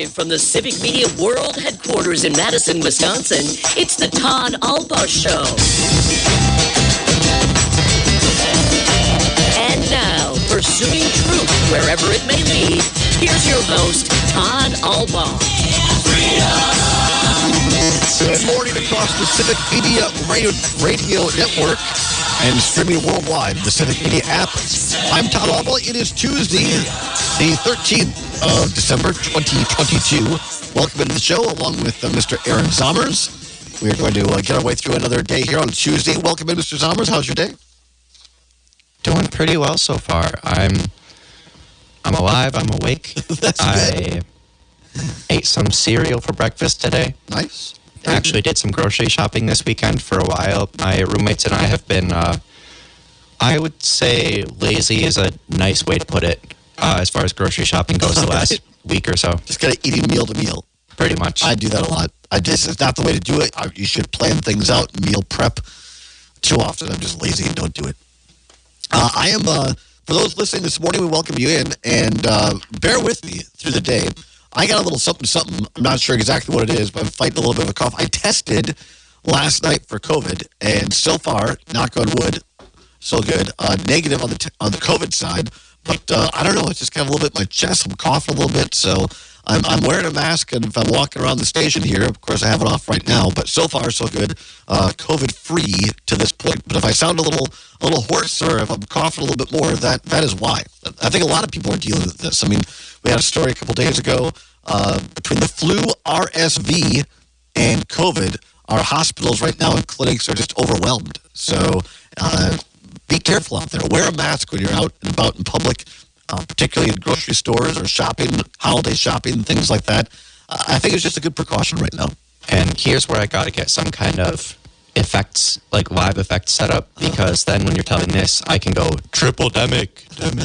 Live from the Civic Media World headquarters in Madison, Wisconsin, it's the Todd Albaugh Show. And now, pursuing truth wherever it may lead, here's your host, Todd Albaugh. Good morning across the Civic Media Radio Network and streaming worldwide, the Civic Media app. I'm Todd Albaugh. It is Tuesday, the 13th of December, 2022. Welcome into the show, along with Mr. Aaron Zommers. We are going to get our way through another day here on Tuesday. Welcome in, Mr. Zommers. How's your day? Doing pretty well so far. I'm alive. I'm awake. I ate some cereal for breakfast today. Nice. I actually did some grocery shopping this weekend for a while. My roommates and I have been, I would say lazy is a nice way to put it, as far as grocery shopping goes the last week or so. Just kind of eating meal to meal. Pretty much. I do that a lot. It's not the way to do it. You should plan things out, meal prep. Too often, I'm just lazy and don't do it. I am, for those listening this morning, we welcome you in, and bear with me through the day. I got a little something. I'm not sure exactly what it is, but I'm fighting a little bit of a cough. I tested last night for COVID, and so far, knock on wood, so good. Negative on the COVID side, but I don't know. It's just kind of a little bit in my chest. I'm coughing a little bit, so I'm wearing a mask, and if I'm walking around the station here, of course, I have it off right now, but so far, so good. COVID-free to this point, but if I sound a little hoarse or if I'm coughing a little bit more, that is why. I think a lot of people are dealing with this. I mean, we had a story a couple days ago between the flu, RSV, and COVID. Our hospitals right now and clinics are just overwhelmed. So be careful out there. Wear a mask when you're out and about in public, particularly in grocery stores or shopping, holiday shopping, things like that. I think it's just a good precaution right now. And here's where I got to get some kind of effects, like live effects set up, because then when you're telling this, I can go triple-demic.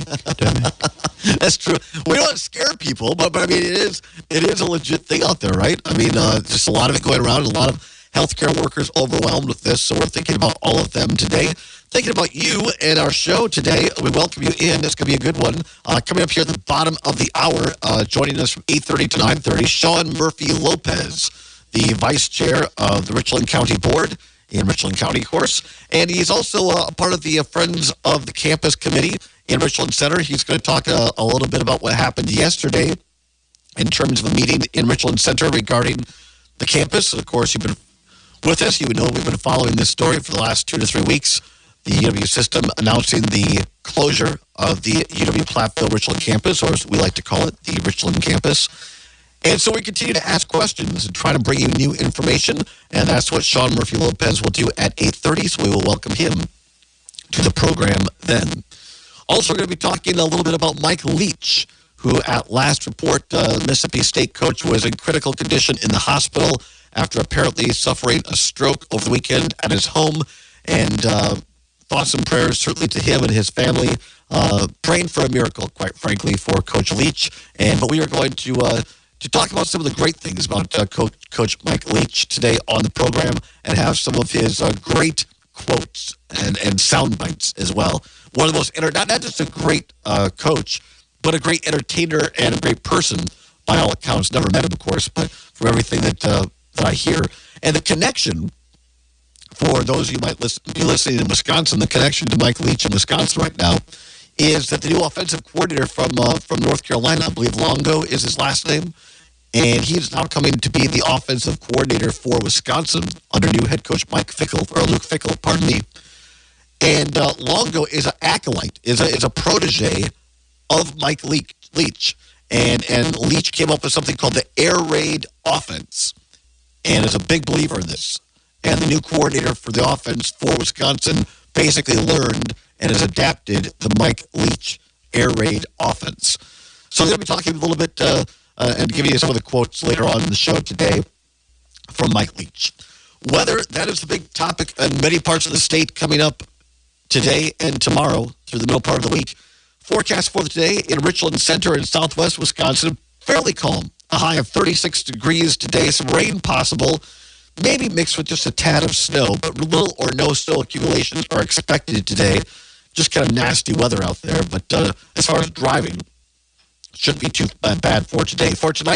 That's true. We don't scare people, but I mean, it is a legit thing out there, right? I mean, just a lot of it going around, a lot of healthcare workers overwhelmed with this, so we're thinking about all of them today. Thinking about you and our show today. We welcome you in. It's going to be a good one. Coming up here at the bottom of the hour, joining us from 8:30 to 9:30, Sean Murphy-Lopez, the Vice Chair of the Richland County Board in Richland County, of course. And he's also a part of the Friends of the Campus Committee in Richland Center. He's going to talk a little bit about what happened yesterday in terms of a meeting in Richland Center regarding the campus. Of course, you've been with us. You would know we've been following this story for the last 2 to 3 weeks. The UW system announcing the closure of the UW-Platteville Richland campus, or as we like to call it, the Richland campus. And so we continue to ask questions and try to bring you new information, and that's what Sean Murphy-Lopez will do at 8:30, so we will welcome him to the program then. Also, we're going to be talking a little bit about Mike Leach, who at last report, Mississippi State coach, was in critical condition in the hospital after apparently suffering a stroke over the weekend at his home, and thoughts and prayers certainly to him and his family, praying for a miracle, quite frankly, for Coach Leach. But we are going to talk about some of the great things about Coach Mike Leach today on the program and have some of his great quotes and sound bites as well. One of the most, not just a great coach, but a great entertainer and a great person by all accounts. Never met him, of course, but from everything that I hear. And the connection, for those of you who might be listening in Wisconsin, the connection to Mike Leach in Wisconsin right now is that the new offensive coordinator from North Carolina, I believe Longo is his last name, and he's now coming to be the offensive coordinator for Wisconsin under new head coach Luke Fickell, pardon me. And Longo is an acolyte, is a protege of Mike Leach. And Leach came up with something called the air raid offense and is a big believer in this. And the new coordinator for the offense for Wisconsin basically learned and has adapted the Mike Leach air raid offense. So we're going to be talking a little bit and giving you some of the quotes later on in the show today from Mike Leach. Weather, that is the big topic in many parts of the state coming up today and tomorrow through the middle part of the week. Forecast for today in Richland Center in southwest Wisconsin, fairly calm. A high of 36 degrees today. Some rain possible, maybe mixed with just a tad of snow, but little or no snow accumulations are expected today. Just kind of nasty weather out there. But as far as driving, shouldn't be too bad for today. For tonight,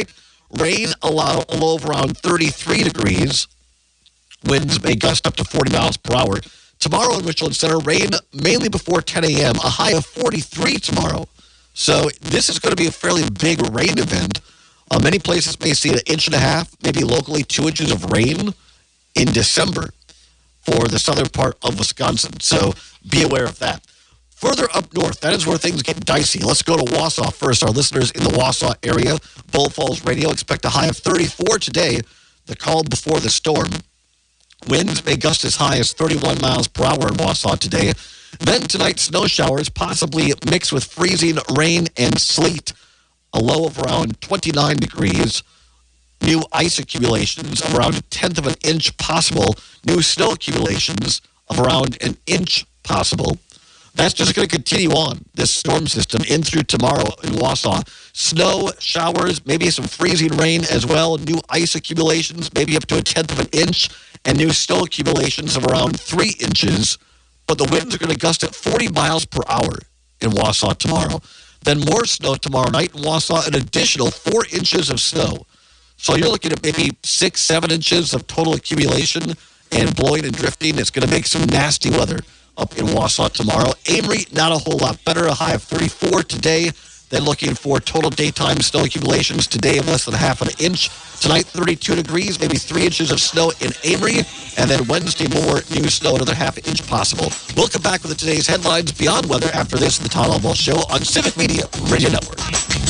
Rain, a low of around 33 degrees. Winds may gust up to 40 miles per hour. Tomorrow in Richland Center, rain mainly before 10 a.m., a high of 43 tomorrow. So this is going to be a fairly big rain event. Many places may see 1.5 inches, maybe locally 2 inches of rain in December for the southern part of Wisconsin. So be aware of that. Further up north, that is where things get dicey. Let's go to Wausau first. Our listeners in the Wausau area, Bull Falls Radio, expect a high of 34 today, the calm before the storm. Winds may gust as high as 31 miles per hour in Wausau today. Then tonight, snow showers, possibly mixed with freezing rain and sleet. A low of around 29 degrees. New ice accumulations of around 1/10 of an inch possible. New snow accumulations of around 1 inch possible. That's just going to continue on, this storm system, in through tomorrow in Wausau. Snow, showers, maybe some freezing rain as well. New ice accumulations, maybe up to 1/10 of an inch. And new snow accumulations of around 3 inches. But the winds are going to gust at 40 miles per hour in Wausau tomorrow. Then more snow tomorrow night in Wausau, an additional 4 inches of snow. So you're looking at maybe 6, 7 inches of total accumulation and blowing and drifting. It's going to make some nasty weather up in Wausau tomorrow. Amory, not a whole lot better, a high of 34 today. Then looking for total daytime snow accumulations today of less than 1/2 inch. Tonight, 32 degrees, maybe 3 inches of snow in Amory. And then Wednesday, more new snow, another 1/2 inch possible. We'll come back with today's headlines beyond weather after this, the Todd Albaugh Show on Civic Media Radio Network.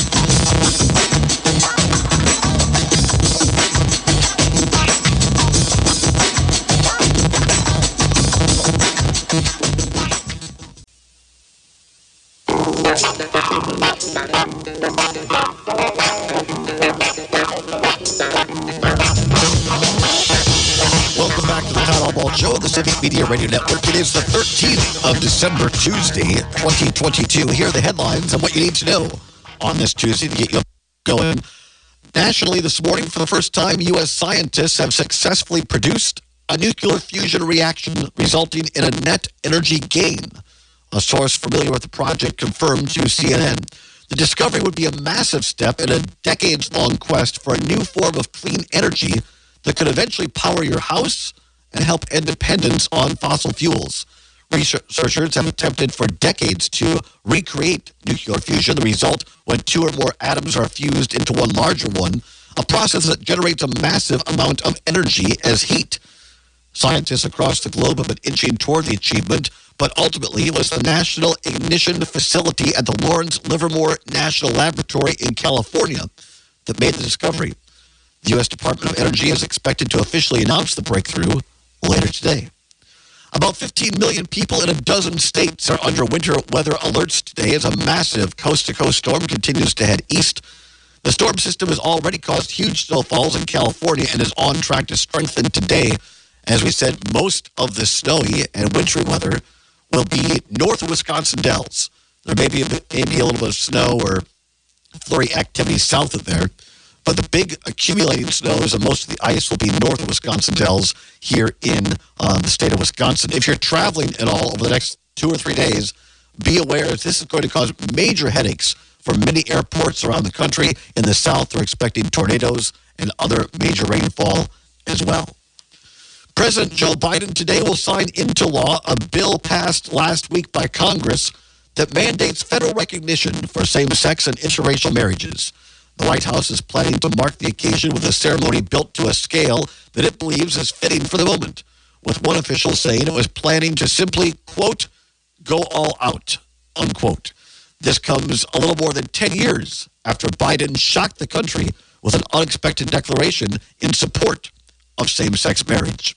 Welcome back to the Todd Albaugh Show on the Civic Media Radio Network. It is the 13th of December, Tuesday, 2022. Here are the headlines and what you need to know on this Tuesday to get you going. Nationally this morning, for the first time, U.S. scientists have successfully produced a nuclear fusion reaction resulting in a net energy gain. A source familiar with the project confirmed to CNN. The discovery would be a massive step in a decades-long quest for a new form of clean energy that could eventually power your house and help end dependence on fossil fuels. Researchers have attempted for decades to recreate nuclear fusion, the result when 2 or more atoms are fused into one larger one, a process that generates a massive amount of energy as heat. Scientists across the globe have been inching toward the achievement, but ultimately it was the National Ignition Facility at the Lawrence Livermore National Laboratory in California that made the discovery. The U.S. Department of Energy is expected to officially announce the breakthrough later today. About 15 million people in a dozen states are under winter weather alerts today as a massive coast-to-coast storm continues to head east. The storm system has already caused huge snowfalls in California and is on track to strengthen today. As we said, most of the snowy and wintry weather will be north of Wisconsin Dells. There may be a little bit of snow or flurry activity south of there, but the big accumulating snows and most of the ice will be north of Wisconsin Dells here in the state of Wisconsin. If you're traveling at all over the next 2 or 3 days, be aware that this is going to cause major headaches for many airports around the country. In the south, they're expecting tornadoes and other major rainfall as well. President Joe Biden today will sign into law a bill passed last week by Congress that mandates federal recognition for same-sex and interracial marriages. The White House is planning to mark the occasion with a ceremony built to a scale that it believes is fitting for the moment, with one official saying it was planning to simply, quote, go all out, unquote. This comes a little more than 10 years after Biden shocked the country with an unexpected declaration in support of same-sex marriage.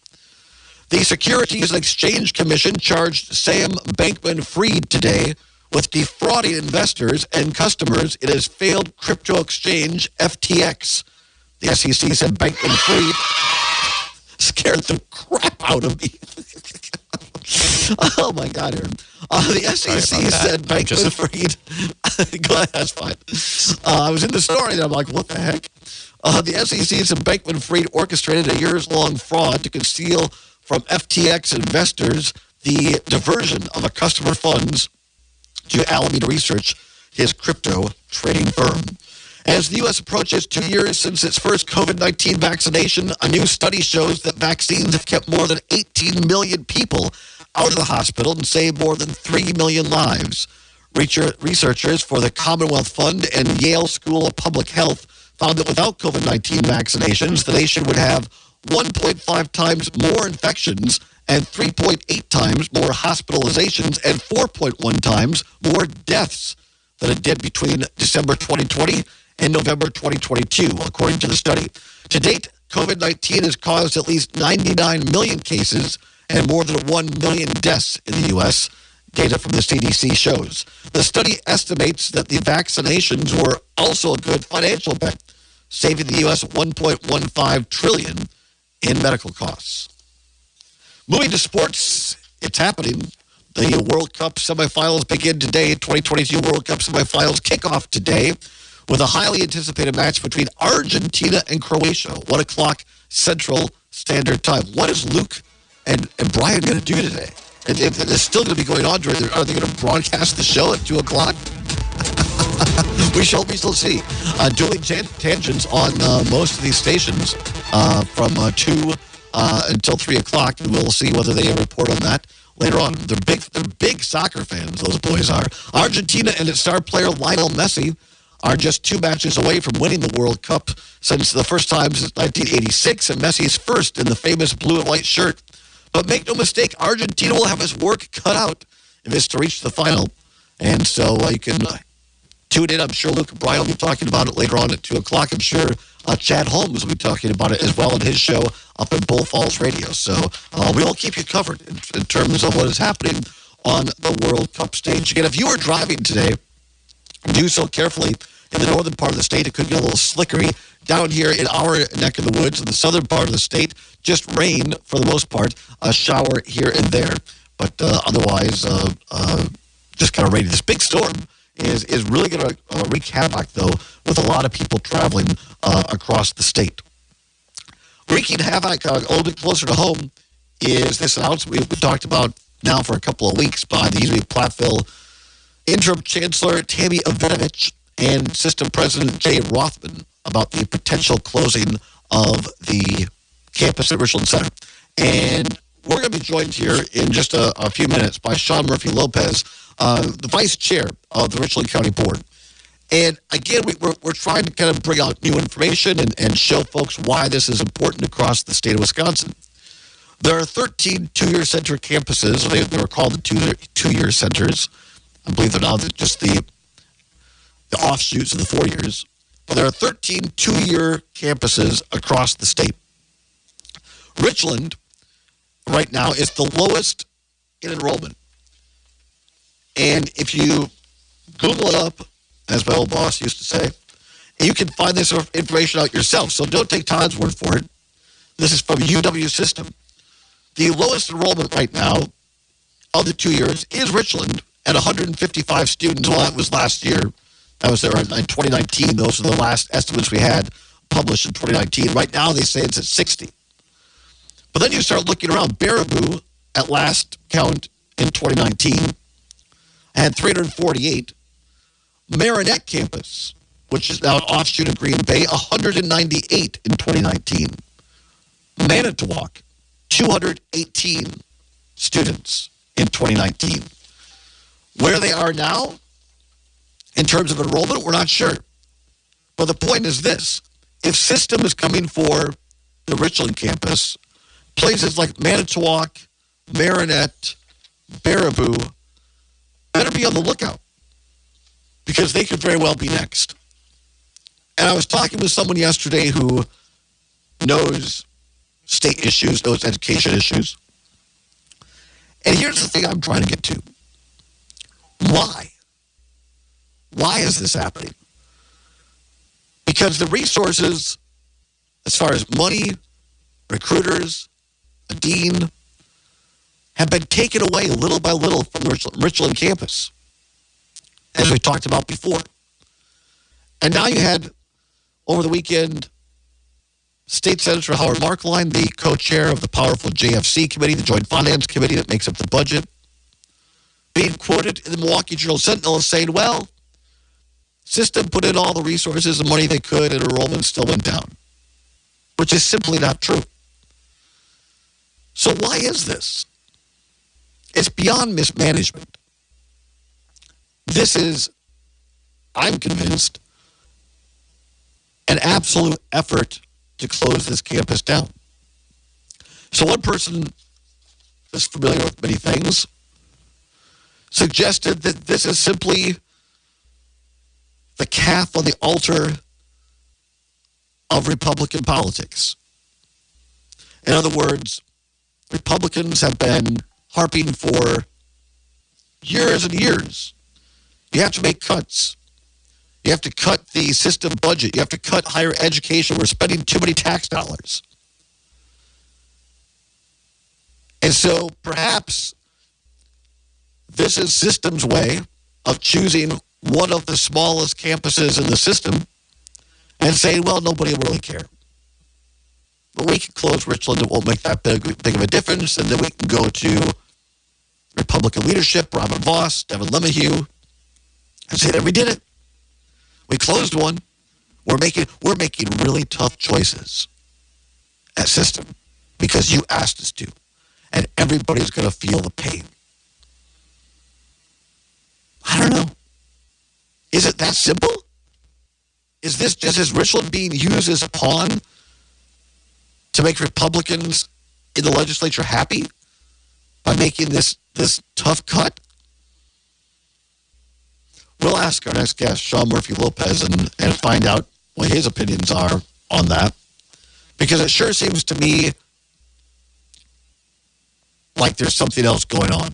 The Securities and Exchange Commission charged Sam Bankman-Fried today with defrauding investors and customers in his failed crypto exchange, FTX. The SEC said Bankman-Fried scared the crap out of me. Oh, my God, Aaron. The SEC said Bankman-Fried... Go ahead, that's fine. I was in the story, and I'm like, what the heck? The SEC said Bankman-Fried orchestrated a years-long fraud to conceal from FTX investors the diversion of a customer funds to Alameda Research, his crypto trading firm. As the U.S. approaches 2 years since its first COVID-19 vaccination, a new study shows that vaccines have kept more than 18 million people out of the hospital and saved more than 3 million lives. Researchers for the Commonwealth Fund and Yale School of Public Health found that without COVID-19 vaccinations, the nation would have 1.5 times more infections and 3.8 times more hospitalizations and 4.1 times more deaths than it did between December 2020 and November 2022, according to the study. To date, COVID-19 has caused at least 99 million cases and more than 1 million deaths in the U.S., data from the CDC shows. The study estimates that the vaccinations were also a good financial bet, saving the U.S. $1.15 trillion in medical costs. Moving to sports, it's happening. The World Cup semifinals begin today. 2022 World Cup semifinals kick off today with a highly anticipated match between Argentina and Croatia, 1 o'clock Central Standard Time. What is Luke and Brian going to do today? If it's still going to be going on during are they going to broadcast the show at 2 o'clock? we shall see. Dueling tangents on most of these stations from 2 until 3 o'clock, and we'll see whether they report on that later on. They're big soccer fans, those boys are. Argentina and its star player Lionel Messi are just 2 matches away from winning the World Cup since the first time since 1986, and Messi's first in the famous blue and white shirt. But make no mistake, Argentina will have its work cut out if it's to reach the final. And so you can tune in. I'm sure Luke and Brian will be talking about it later on at 2 o'clock. I'm sure Chad Holmes will be talking about it as well in his show up in Bull Falls Radio. So we'll keep you covered in terms of what is happening on the World Cup stage. Again, if you are driving today, do so carefully. In the northern part of the state, it could get a little slickery. Down here in our neck of the woods, in the southern part of the state, just rain for the most part, a shower here and there. But otherwise, just kind of rainy. This big storm is really going to wreak havoc, though, with a lot of people traveling across the state. Wreaking havoc a little bit closer to home is this announcement we've talked about now for a couple of weeks by the Easley Platteville Interim Chancellor Tammy Avinovich and System President Jay Rothman about the potential closing of the campus at Richland Center. And we're going to be joined here in just a few minutes by Sean Murphy-Lopez, the Vice Chair of the Richland County Board. And again, we're trying to kind of bring out new information and show folks why this is important across the state of Wisconsin. There are 13 two-year center campuses. They were called the two-year centers. I believe they're now just the offshoots of the 4 years. But there are 13 two-year campuses across the state. Richland, right now, is the lowest in enrollment. And if you Google it up, as my old boss used to say, you can find this information out yourself. So don't take Todd's word for it. This is from UW System. The lowest enrollment right now of the 2 years is Richland at 155 students. Well, that was last year. That was there in 2019. Those are the last estimates we had published in 2019. Right now, they say it's at 60. But then you start looking around. Baraboo, at last count in 2019, had 348. Marinette campus, which is now an offshoot of Green Bay, 198 in 2019. Manitowoc, 218 students in 2019. Where they are now, in terms of enrollment, we're not sure. But the point is this. If System is coming for the Richland campus, places like Manitowoc, Marinette, Baraboo better be on the lookout because they could very well be next. And I was talking with someone yesterday who knows state issues, knows education issues. And here's the thing I'm trying to get to. Why? Why is this happening? Because the resources, as far as money, recruiters, a dean, have been taken away little by little from the Richland campus, as we talked about before. And now you had, over the weekend, State Senator Howard Markline, the co-chair of the powerful JFC committee, the Joint Finance Committee that makes up the budget, being quoted in the Milwaukee Journal-Sentinel as saying, well, System put in all the resources and money they could, and enrollment still went down, which is simply not true. So why is this? It's beyond mismanagement. This is, I'm convinced, an absolute effort to close this campus down. So one person is familiar with many things suggested that this is simply the calf on the altar of Republican politics. In other words, Republicans have been harping for years and years. You have to make cuts. You have to cut the system budget. You have to cut higher education. We're spending too many tax dollars. And so perhaps this is system's way of choosing one of the smallest campuses in the system and saying, well, nobody will really care. But we can close Richland. It won't make that big of a difference. And then we can go to Republican leadership, Robin Voss, Devin LeMahieu, and say that we did it. We closed one. We're making really tough choices at system because you asked us to. And everybody's going to feel the pain. I don't know. Is it that simple? Is this just as Richland being used as a pawn to make Republicans in the legislature happy by making this tough cut? We'll ask our next guest, Sean Murphy Lopez, and find out what his opinions are on that. Because it sure seems to me like there's something else going on.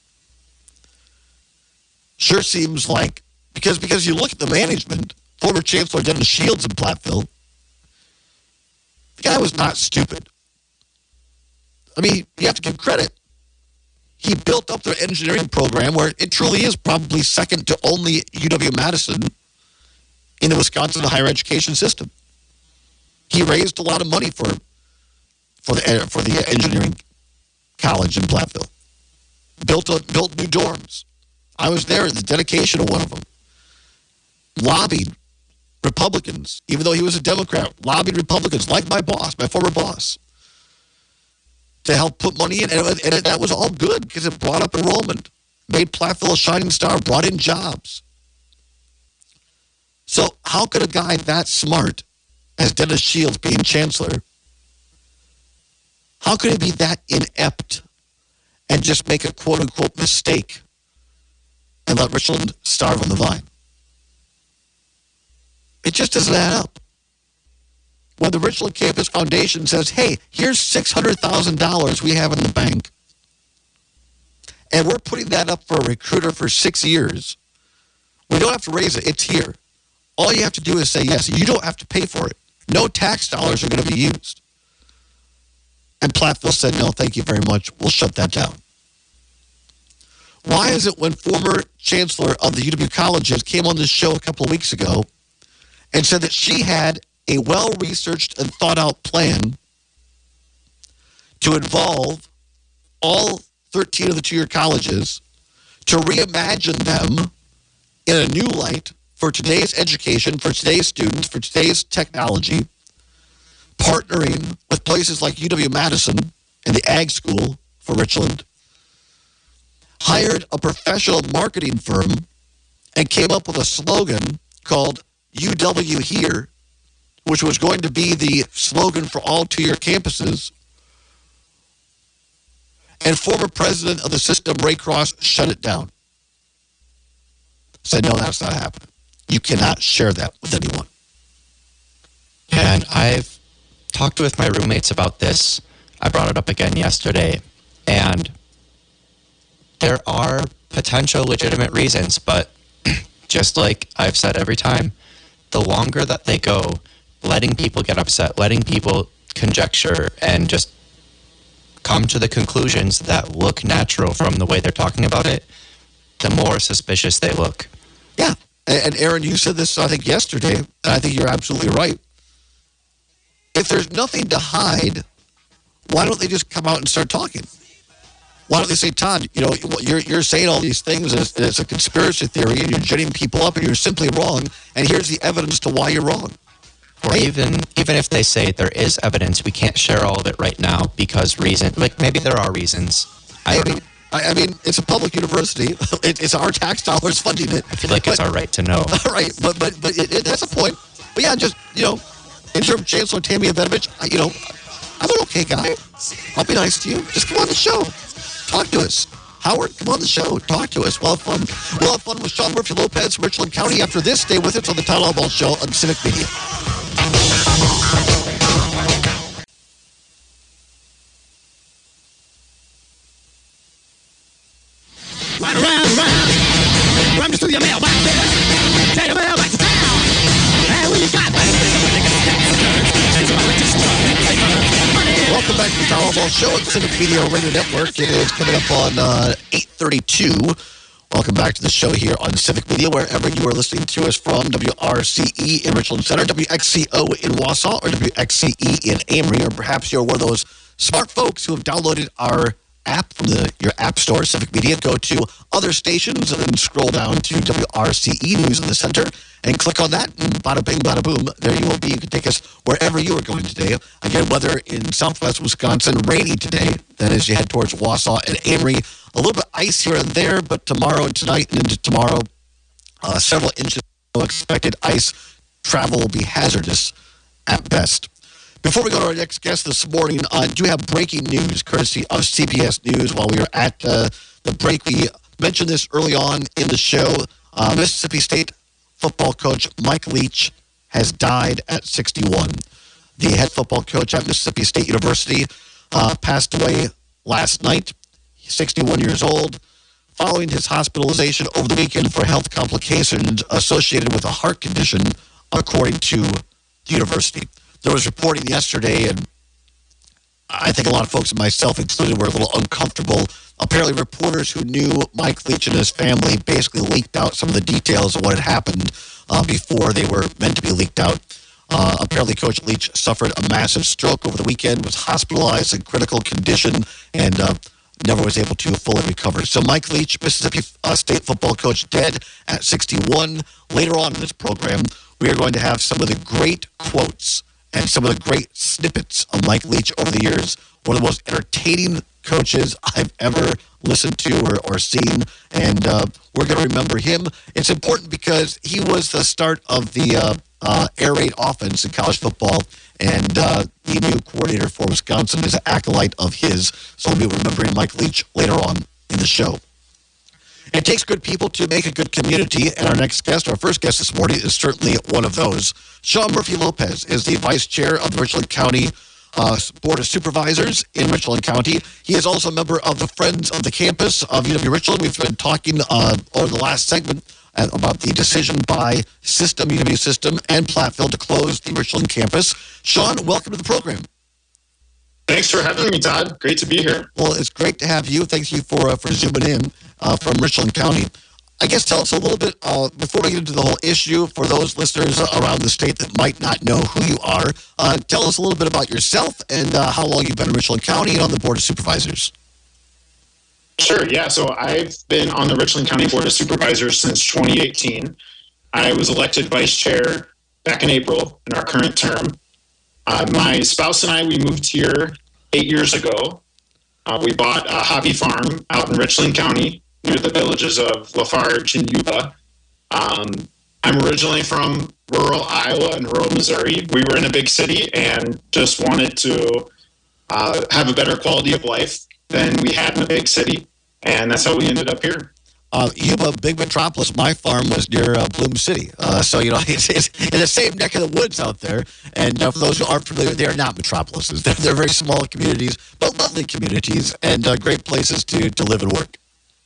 Sure seems like, because you look at the management, former Chancellor Dennis Shields in Platteville, the guy was not stupid. I mean, you have to give credit. He built up their engineering program where it truly is probably second to only UW-Madison in the Wisconsin higher education system. He raised a lot of money for the engineering college in Platteville. Built new dorms. I was there at the dedication of one of them. Lobbied Republicans, even though he was a Democrat, lobbied Republicans like my boss, my former boss, to help put money in. And that was all good because it brought up enrollment, made Platteville a shining star, brought in jobs. So how could a guy that smart as Dennis Shields being chancellor, how could he be that inept and just make a quote-unquote mistake and let Richland starve on the vine? It just doesn't add up. When the Richland Campus Foundation says, hey, here's $600,000 we have in the bank, and we're putting that up for a recruiter for 6 years, we don't have to raise it. It's here. All you have to do is say yes. You don't have to pay for it. No tax dollars are going to be used. And Platteville said, no, thank you very much. We'll shut that down. Why is it when former chancellor of the UW colleges came on this show a couple of weeks ago and said that she had a well-researched and thought-out plan to involve all 13 of the two-year colleges to reimagine them in a new light for today's education, for today's students, for today's technology, partnering with places like UW-Madison and the Ag School for Richland, hired a professional marketing firm and came up with a slogan called UW Here, which was going to be the slogan for all two-year campuses. And former president of the system, Ray Cross, shut it down. Said, no, that's not happening. You cannot share that with anyone. And I've talked with my roommates about this. I brought it up again yesterday. And there are potential legitimate reasons, but just like I've said every time, the longer that they go, letting people get upset, letting people conjecture and just come to the conclusions that look natural from the way they're talking about it, the more suspicious they look. Yeah. And Aaron, you said this, I think, yesterday, and I think you're absolutely right. If there's nothing to hide, why don't they just come out and start talking? Why don't they say, Todd, you're saying all these things as a conspiracy theory, and you're jetting people up, and you're simply wrong, and here's the evidence to why you're wrong. Or even if they say there is evidence, we can't share all of it right now because maybe there are reasons. I mean, it's a public university. It's our tax dollars funding it. I feel like it's our right to know. Right, but that's a point. But yeah, just, Interim Chancellor Tammy Ivanovich, I'm an okay guy. I'll be nice to you. Just come on the show. Talk to us. Howard, come on the show. Talk to us. We'll have fun. We'll have fun with Sean Murphy Lopez from Richland County. After this, stay with us on the Todd Albaugh Show on Civic Media. Right around. Run me through your mail back there. Take the mail back to town. Hey, what you got back Welcome back to the Todd Albaugh Show at the Civic Media Radio Network. It is coming up on 8:32. Welcome back to the show here on Civic Media, wherever you are listening to us from. WRCE in Richland Center, WXCO in Wausau, or WXCE in Amory, or perhaps you're one of those smart folks who have downloaded our app from your app store, Civic Media. Go to other stations and then scroll down to WRCE News in the Center and click on that, and bada bing, bada boom, there you will be. You can take us wherever you are going today. Again, weather in southwest Wisconsin, rainy today. That is, you head towards Wausau and Amory. A little bit ice here and there, but tomorrow and tonight and into tomorrow, several inches of expected ice. Travel will be hazardous at best. Before we go to our next guest this morning, I do have breaking news courtesy of CBS News. While we were at the break, we mentioned this early on in the show. Mississippi State football coach Mike Leach has died at 61. The head football coach at Mississippi State University passed away last night. He's 61 years old, following his hospitalization over the weekend for health complications associated with a heart condition, according to the university. There was reporting yesterday, and I think a lot of folks, and myself included, were a little uncomfortable. Apparently, reporters who knew Mike Leach and his family basically leaked out some of the details of what had happened before they were meant to be leaked out. Apparently, Coach Leach suffered a massive stroke over the weekend, was hospitalized in critical condition, and never was able to fully recover. So Mike Leach, Mississippi State football coach, dead at 61. Later on in this program, we are going to have some of the great quotes and some of the great snippets of Mike Leach over the years. One of the most entertaining coaches I've ever listened to or seen, and we're going to remember him. It's important because he was the start of the air raid offense in college football, and the new coordinator for Wisconsin is an acolyte of his, so we'll be remembering Mike Leach later on in the show. It takes good people to make a good community, and our next guest, our first guest this morning, is certainly one of those. Sean Murphy Lopez is the vice chair of the Richland County Board of Supervisors in Richland County. He is also a member of the Friends of the Campus of UW Richland. We've been talking over the last segment about the decision by UW System and Platteville to close the Richland campus. Sean, welcome to the program. Thanks for having me, Todd. Great to be here. Well, it's great to have you. Thank you for zooming in from Richland County. I guess tell us a little bit, before we get into the whole issue, for those listeners around the state that might not know who you are, tell us a little bit about yourself and how long you've been in Richland County and on the Board of Supervisors. Sure, yeah. So I've been on the Richland County Board of Supervisors since 2018. I was elected vice chair back in April in our current term. My spouse and I, we moved here 8 years ago. We bought a hobby farm out in Richland County near the villages of Lafarge and Yuba. I'm originally from rural Iowa and rural Missouri. We were in a big city and just wanted to have a better quality of life than we had in a big city, and that's how we ended up here. Yuba, big metropolis. My farm was near Bloom City. So, it's in the same neck of the woods out there. And for those who aren't familiar, they are not metropolises. They're very small communities, but lovely communities and great places to live and work.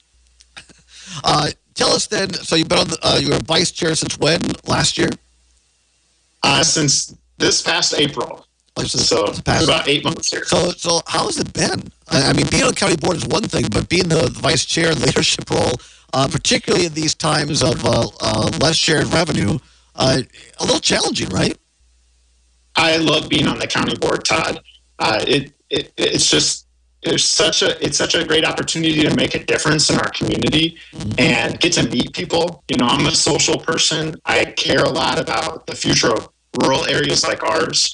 Tell us then, so you've been on you were vice chair since when? Last year? Since this past April. So about 8 months here. So how has it been? I mean, being on the county board is one thing, but being the vice chair and leadership role, particularly in these times of less shared revenue, a little challenging, right? I love being on the county board, Todd. It's just it's such a great opportunity to make a difference in our community and get to meet people. You know, I'm a social person. I care a lot about the future of rural areas like ours.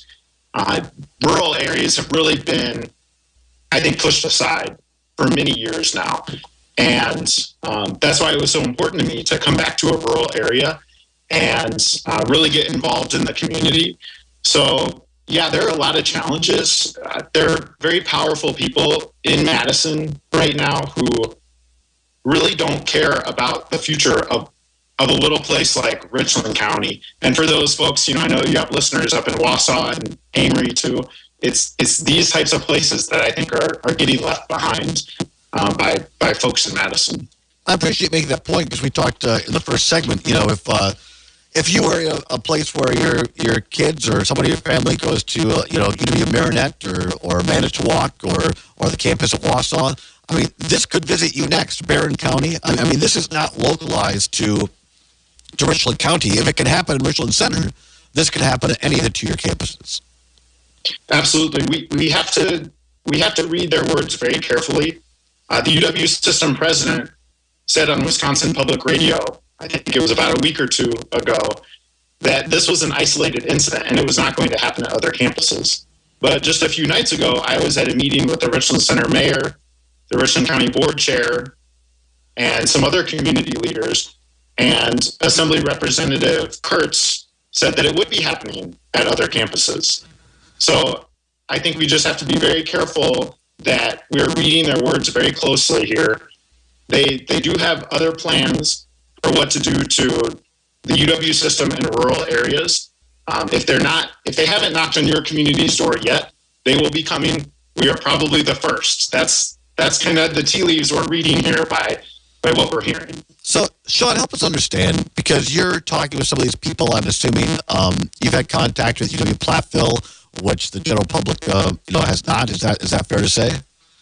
Rural areas have really been, I think, pushed aside for many years now. And that's why it was so important to me to come back to a rural area and really get involved in the community. So, yeah, there are a lot of challenges. There are very powerful people in Madison right now who really don't care about the future of a little place like Richland County. And for those folks, you know, I know you have listeners up in Wausau and Amory too. It's these types of places that I think are getting left behind by folks in Madison. I appreciate making that point because we talked in the first segment. You know, if you were in a place where your kids or somebody in your family goes to UW Marinette or Manitowoc or the campus of Wausau, I mean, this could visit you next, Barron County. I mean, this is not localized to Richland County. If it can happen in Richland Center, this could happen at any of the 2-year campuses. Absolutely, we have to read their words very carefully. The UW system president said on Wisconsin Public Radio, I think it was about a week or two ago, that this was an isolated incident and it was not going to happen at other campuses. But just a few nights ago, I was at a meeting with the Richland Center mayor, the Richland County board chair, and some other community leaders. And Assembly Representative Kurtz said that it would be happening at other campuses. So I think we just have to be very careful that we're reading their words very closely here. They do have other plans for what to do to the UW system in rural areas. If they haven't knocked on your community's door yet, they will be coming. We are probably the first. That's kind of the tea leaves we're reading here by what we're hearing. So, Sean, help us understand, because you're talking with some of these people, I'm assuming you've had contact with UW Platteville, which the general public has not. Is that fair to say?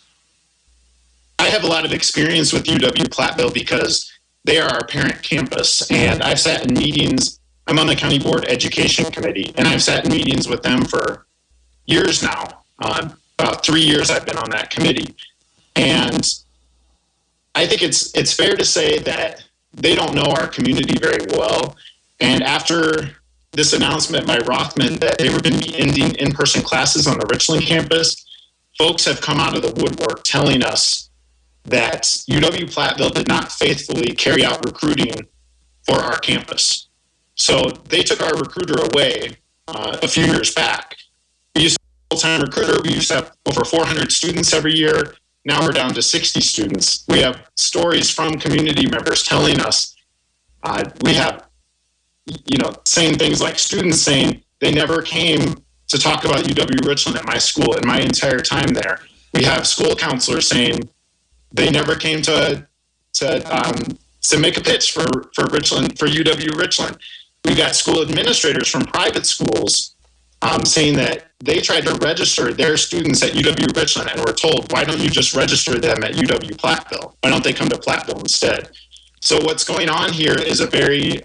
I have a lot of experience with UW Platteville because they are our parent campus, and I've sat in meetings. I'm on the County Board Education Committee, and I've sat in meetings with them for years now. About 3 years I've been on that committee. And I think it's fair to say that they don't know our community very well. And after this announcement by Rothman that they were going to be ending in-person classes on the Richland campus, folks have come out of the woodwork telling us that UW Platteville did not faithfully carry out recruiting for our campus. So they took our recruiter away a few years back. We used to have a full-time recruiter. We used to have over 400 students every year. Now we're down to 60 students. We have stories from community members telling us we have, saying things like students saying they never came to talk about UW Richland at my school in my entire time there. We have school counselors saying they never came to make a pitch for Richland, for UW Richland. We've got school administrators from private schools saying that they tried to register their students at UW Richland and were told, why don't you just register them at UW Platteville? Why don't they come to Platteville instead? So what's going on here is a very,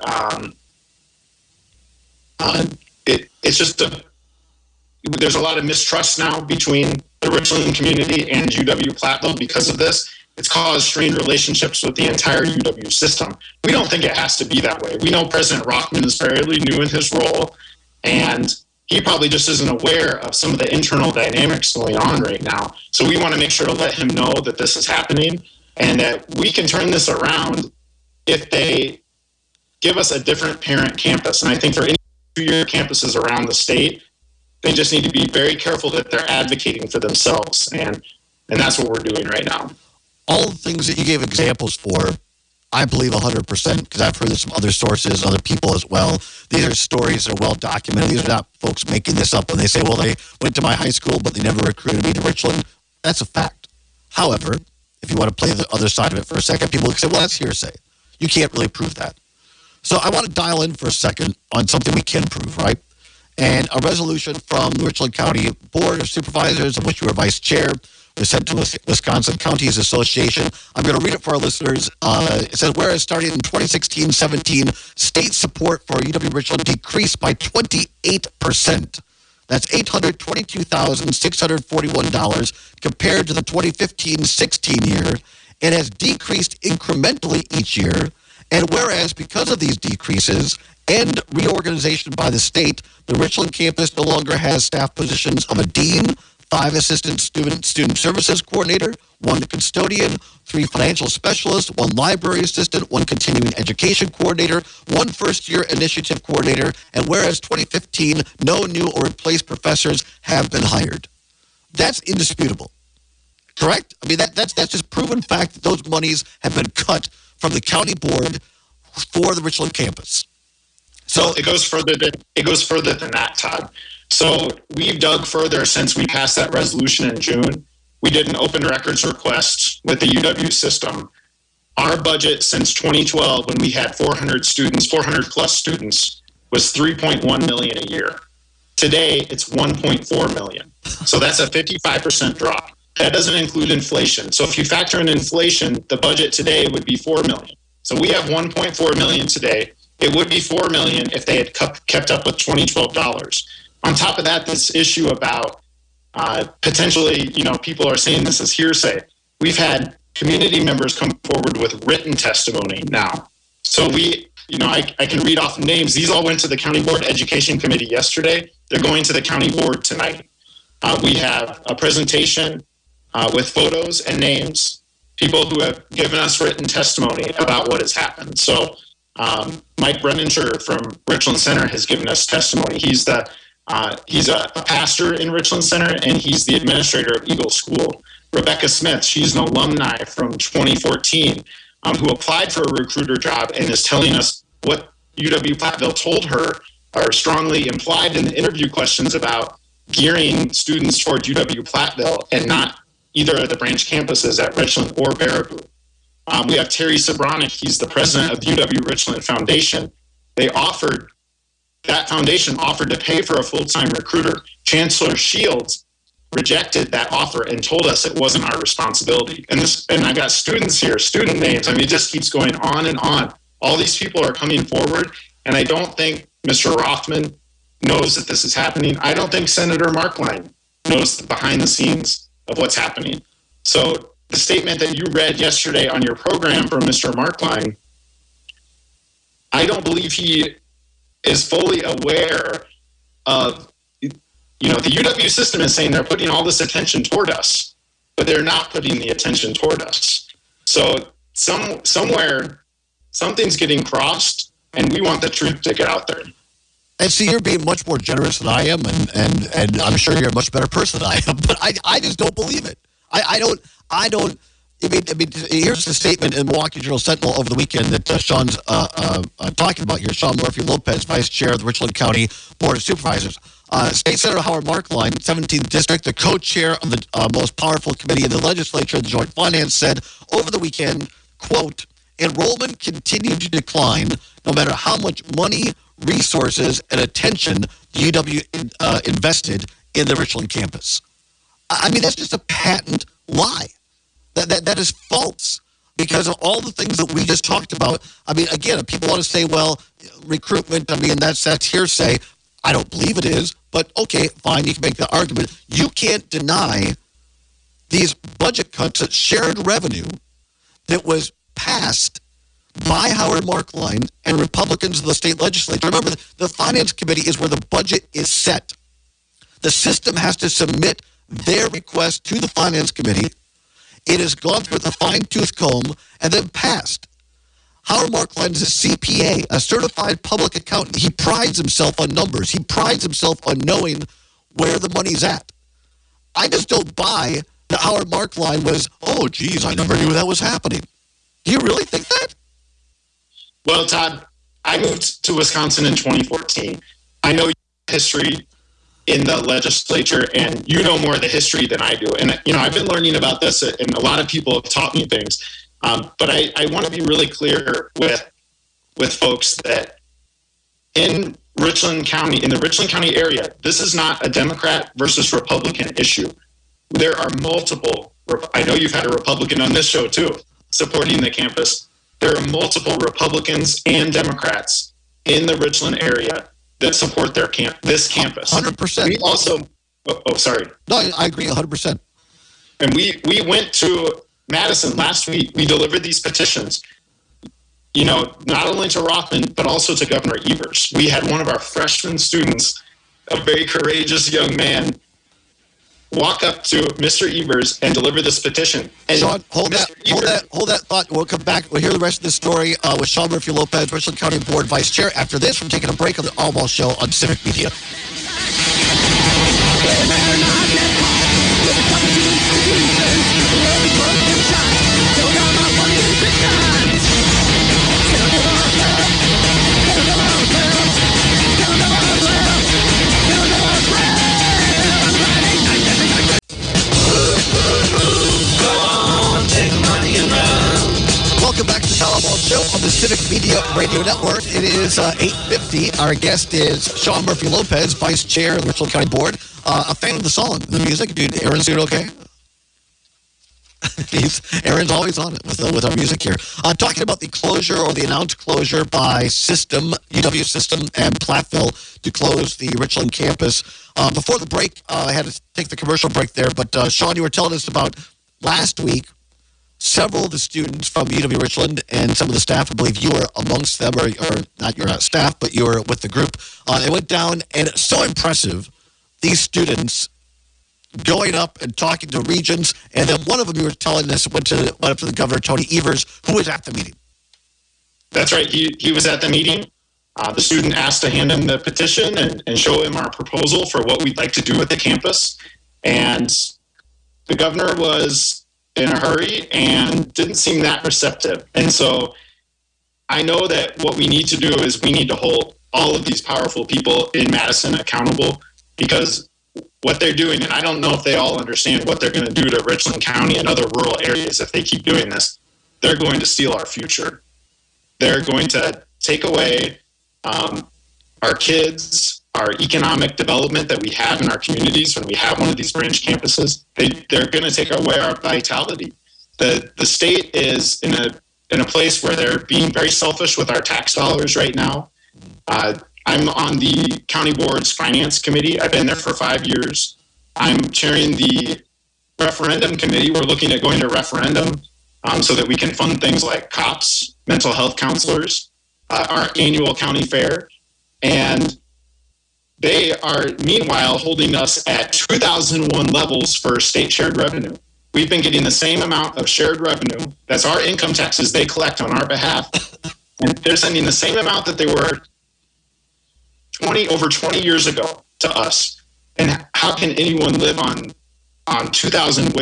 there's a lot of mistrust now between the Richland community and UW Platteville because of this. It's caused strained relationships with the entire UW system. We don't think it has to be that way. We know President Rothman is fairly new in his role, and he probably just isn't aware of some of the internal dynamics going on right now. So we want to make sure to let him know that this is happening and that we can turn this around if they give us a different parent campus. And I think for any 2-year campuses around the state, they just need to be very careful that they're advocating for themselves. And that's what we're doing right now. All the things that you gave examples for, I believe 100%, because I've heard this from other sources, other people as well. These are stories that are well documented. These are not folks making this up when they say, well, they went to my high school, but they never recruited me to Richland. That's a fact. However, if you want to play the other side of it for a second, people can say, well, that's hearsay. You can't really prove that. So I want to dial in for a second on something we can prove, right? And a resolution from the Richland County Board of Supervisors, of which you were vice chair, was sent to Wisconsin Counties Association. I'm going to read it for our listeners. It says, whereas starting in 2016-17, state support for UW Richland decreased by 28%. That's $822,641 compared to the 2015-16 year, and has decreased incrementally each year. And whereas because of these decreases and reorganization by the state, the Richland campus no longer has staff positions of a dean, 5 assistant student services coordinator, 1 custodian, 3 financial specialists, 1 library assistant, 1 continuing education coordinator, 1 first-year initiative coordinator, and whereas 2015, no new or replaced professors have been hired. That's indisputable, correct? I mean, that's just proven fact that those monies have been cut from the county board for the Richland campus. So it goes further than that, Todd. So we've dug further since we passed that resolution in June. We did an open records request with the UW system. Our budget since 2012, when we had 400 plus students, was $3.1 million a year. Today, it's $1.4 million. So that's a 55% drop. That doesn't include inflation. So if you factor in inflation, the budget today would be $4 million. So we have $1.4 million today. It would be $4 million if they had kept up with 2012 dollars. On top of that, this issue about potentially, people are saying this is hearsay. We've had community members come forward with written testimony now. So I can read off names. These all went to the County Board Education Committee yesterday. They're going to the County Board tonight. We have a presentation with photos and names, people who have given us written testimony about what has happened. So Mike Brenninger from Richland Center has given us testimony. He's a pastor in Richland Center, and he's the administrator of Eagle School. Rebecca Smith, she's an alumni from 2014 who applied for a recruiter job and is telling us what UW-Platteville told her or strongly implied in the interview questions about gearing students toward UW-Platteville and not either of the branch campuses at Richland or Baraboo. We have Terry Sobronic. He's the president of the UW-Richland Foundation. That foundation offered to pay for a full-time recruiter. Chancellor Shields rejected that offer and told us it wasn't our responsibility. And I got students here, student names. I mean, it just keeps going on and on. All these people are coming forward, and I don't think Mr. Rothman knows that this is happening. I don't think Senator Markline knows the behind the scenes of what's happening. So the statement that you read yesterday on your program from Mr. Markline, I don't believe he is fully aware of, the UW system is saying they're putting all this attention toward us, but they're not putting the attention toward us. So somewhere, something's getting crossed, and we want the truth to get out there. And see, you're being much more generous than I am, and I'm sure you're a much better person than I am, but I just don't believe it. I don't. I mean, here's the statement in Milwaukee Journal Sentinel over the weekend that Sean's talking about here. Sean Murphy Lopez, Vice Chair of the Richland County Board of Supervisors. State Senator Howard Markline, 17th District, the co-chair of the most powerful committee in the legislature, the Joint Finance, said over the weekend, quote, enrollment continued to decline no matter how much money, resources, and attention the UW invested in the Richland campus. I mean, that's just a patent lie. That is false because of all the things that we just talked about. I mean, again, people want to say, well, recruitment, I mean, that's hearsay. I don't believe it is, but okay, fine, you can make the argument. You can't deny these budget cuts at shared revenue that was passed by Howard Markline and Republicans in the state legislature. Remember, the Finance Committee is where the budget is set. The system has to submit their request to the Finance Committee. It has gone through the fine-tooth comb and then passed. Howard Markline is a CPA, a certified public accountant. He prides himself on numbers. He prides himself on knowing where the money's at. I just don't buy that Howard Markline was, oh, geez, I never knew that was happening. Do you really think that? Well, Todd, I moved to Wisconsin in 2014. I know history in the legislature, and you know more of the history than I do. And, I've been learning about this, and a lot of people have taught me things. But I want to be really clear with folks that in Richland County, in the Richland County area, this is not a Democrat versus Republican issue. There are multiple, I know you've had a Republican on this show too, supporting the campus. There are multiple Republicans and Democrats in the Richland area that support this campus. 100%. We also, sorry. No, I agree 100%. And we went to Madison last week. We delivered these petitions, not only to Rothman, but also to Governor Evers. We had one of our freshman students, a very courageous young man, walk up to Mr. Evers and deliver this petition. And Sean, hold that thought. We'll come back. We'll hear the rest of the story with Sean Murphy-Lopez, Richland County Board Vice Chair. After this, we're taking a break on the All-Ball Show on Civic Media. Welcome back to the All-Ball Show on the Civic Media Radio Network. It is 8:50. Our guest is Sean Murphy-Lopez, Vice Chair of the Richland County Board. A fan of the song, the music. Dude, Aaron's doing okay? Aaron's always on it with our music here. Talking about the closure or the announced closure by System, UW System and Platteville to close the Richland campus. Before the break, I had to take the commercial break there, but Sean, you were telling us about last week, several of the students from UW Richland and some of the staff, I believe you were amongst them, or not your staff, but you were with the group. They went down, and it's so impressive, these students going up and talking to Regents, and then one of them, you were telling us, went up to the Governor, Tony Evers, who was at the meeting. That's right. He was at the meeting. The student asked to hand him the petition and show him our proposal for what we'd like to do with the campus. And the governor was in a hurry and didn't seem that receptive. And so I know that what we need to do is we need to hold all of these powerful people in Madison accountable, because what they're doing, and I don't know if they all understand what they're going to do to Richland County and other rural areas if they keep doing this. They're going to steal our future. They're going to take away our kids, our economic development that we have in our communities when we have one of these branch campuses. They're going to take away our vitality. The state is in a place where they're being very selfish with our tax dollars right now. I'm on the county board's finance committee. I've been there for 5 years. I'm chairing the referendum committee. We're looking at going to referendum so that we can fund things like cops, mental health counselors, our annual county fair. And they are, meanwhile, holding us at 2001 levels for state shared revenue. We've been getting the same amount of shared revenue. That's our income taxes they collect on our behalf. And they're sending the same amount that they were over 20 years ago to us. And how can anyone live on 2001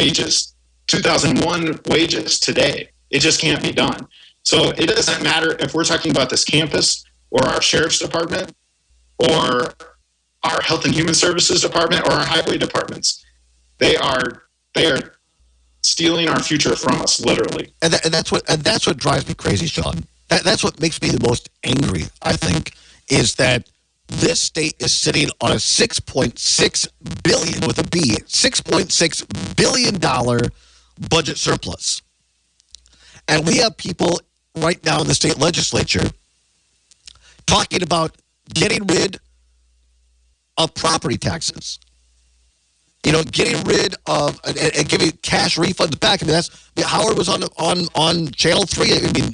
wages today? It just can't be done. So it doesn't matter if we're talking about this campus or our sheriff's department or our health and human services department or our highway departments. They are stealing our future from us, literally. And that's what drives me crazy, Sean. That's what makes me the most angry, I think, is that this state is sitting on a $6.6 billion with a B, $6.6 billion budget surplus. And we have people right now in the state legislature talking about getting rid of property taxes. Getting rid of and giving cash refunds back. I mean, Howard was on Channel 3. I mean,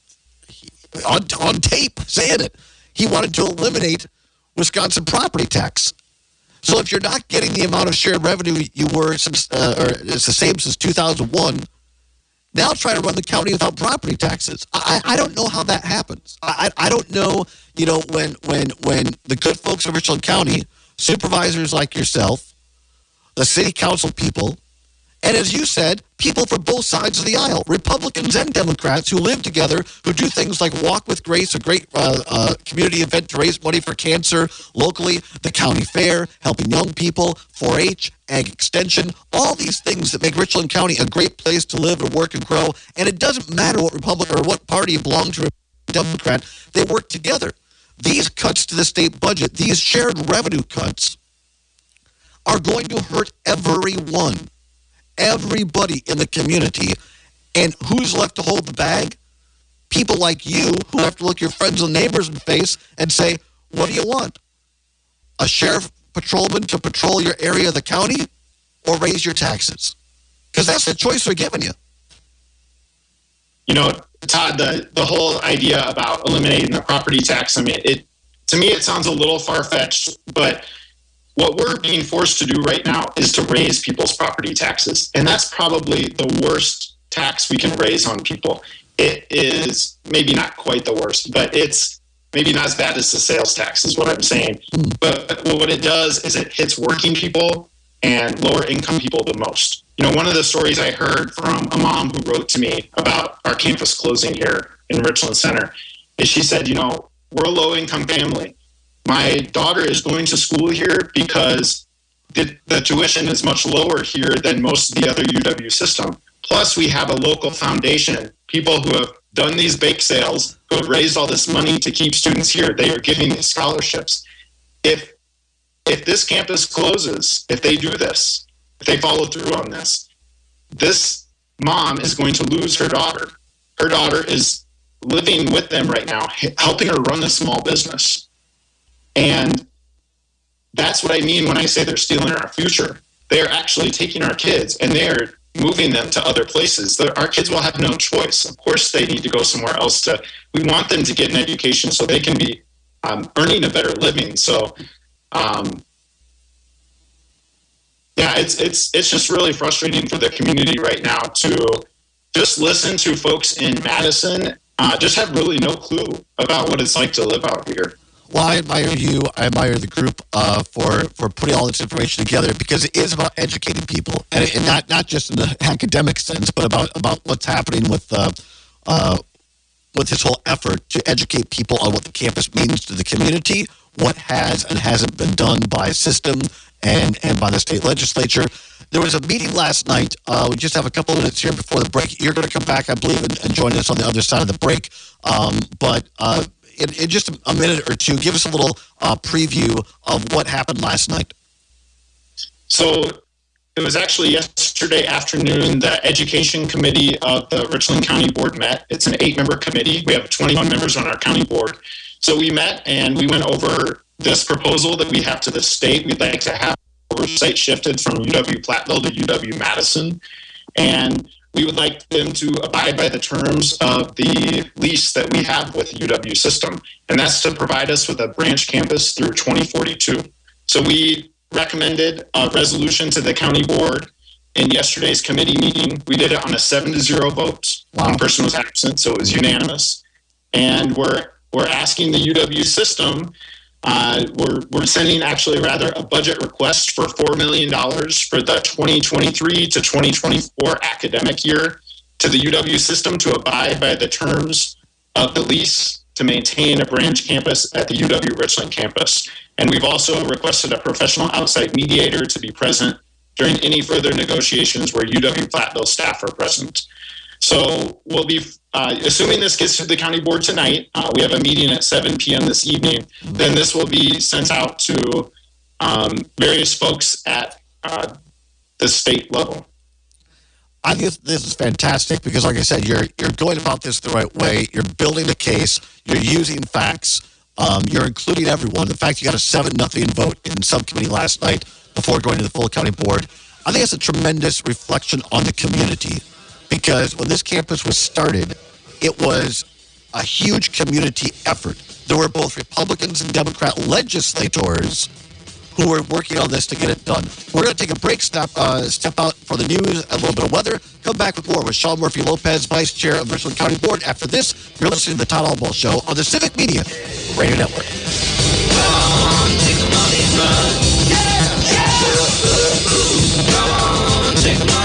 on tape saying it. He wanted to eliminate Wisconsin property tax. So if you're not getting the amount of shared revenue you were since, or it's the same since 2001, now try to run the county without property taxes. I don't know how that happens. I don't know. When the good folks of Richland County, supervisors like yourself, the city council people, and as you said, people from both sides of the aisle, Republicans and Democrats who live together, who do things like Walk with Grace, a great community event to raise money for cancer locally, the county fair, helping young people, 4-H, Ag Extension, all these things that make Richland County a great place to live and work and grow. And it doesn't matter what Republican or what party you belong to, Democrat, they work together. These cuts to the state budget, these shared revenue cuts, are going to hurt everyone. Everybody in the community. And who's left to hold the bag? People like you who have to look your friends and neighbors in the face and say, what do you want? a sheriff patrolman to patrol your area of the county, or raise your taxes? Because that's the choice we're giving you. You know, Todd, the whole idea about eliminating the property tax, I mean, to me, it sounds a little far-fetched, but what we're being forced to do right now is to raise people's property taxes. And that's probably the worst tax we can raise on people. It is maybe not quite the worst, but it's maybe not as bad as the sales tax is what I'm saying. But what it does is it hits working people and lower income people the most. You know, one of the stories I heard from a mom who wrote to me about our campus closing here in Richland Center is she said, you know, we're a low income family. My daughter is going to school here because the tuition is much lower here than most of the other UW system. Plus, we have a local foundation, people who have done these bake sales, who have raised all this money to keep students here. They are giving these scholarships. If this campus closes, if they do this, if they follow through on this mom is going to lose her daughter. Her daughter is living with them right now, helping her run a small business. And that's what I mean when I say they're stealing our future. They're actually taking our kids and they're moving them to other places. Our kids will have no choice. Of course, they need to go somewhere else. We want them to get an education so they can be earning a better living. So, yeah, it's just really frustrating for the community right now to just listen to folks in Madison just have really no clue about what it's like to live out here. Well, I admire you. I admire the group for putting all this information together, because it is about educating people, and not just in the academic sense, but about what's happening with this whole effort to educate people on what the campus means to the community, what has and hasn't been done by system and by the state legislature. There was a meeting last night. We just have a couple of minutes here before the break. You're going to come back, I believe, and join us on the other side of the break. But in just a minute or two, give us a little preview of what happened last night. So it was actually yesterday afternoon, the Education Committee of the Richland County Board met. It's an 8-member committee. We have 21 members on our county board. So we met and we went over this proposal that we have to the state. We'd like to have oversight shifted from UW-Platteville to UW-Madison. And we would like them to abide by the terms of the lease that we have with the UW system. And that's to provide us with a branch campus through 2042. So we recommended a resolution to the county board in yesterday's committee meeting. We did it on a 7-0 vote. One person was absent, so it was unanimous. And we're asking the UW system, we're sending a budget request for $4 million for the 2023 to 2024 academic year to the UW system to abide by the terms of the lease to maintain a branch campus at the UW Richland campus. And we've also requested a professional outside mediator to be present during any further negotiations where UW-Platteville staff are present. So we'll be, assuming this gets to the county board tonight, we have a meeting at 7 p.m. this evening, then this will be sent out to various folks at the state level. I think this is fantastic because, like I said, you're going about this the right way. You're building the case. You're using facts. You're including everyone. In fact, you got a 7-0 vote in subcommittee last night before going to the full county board. I think it's a tremendous reflection on the community, because when this campus was started, it was a huge community effort. There were both Republicans and Democrat legislators who were working on this to get it done. We're going to take a break, step out for the news, a little bit of weather, come back with more with Sean Murphy-Lopez, Vice Chair of Richland County Board. After this, you're listening to the Todd Albaugh Show on the Civic Media Radio Network. Come on, take the money, run. Yeah, yeah. Come on, take the money.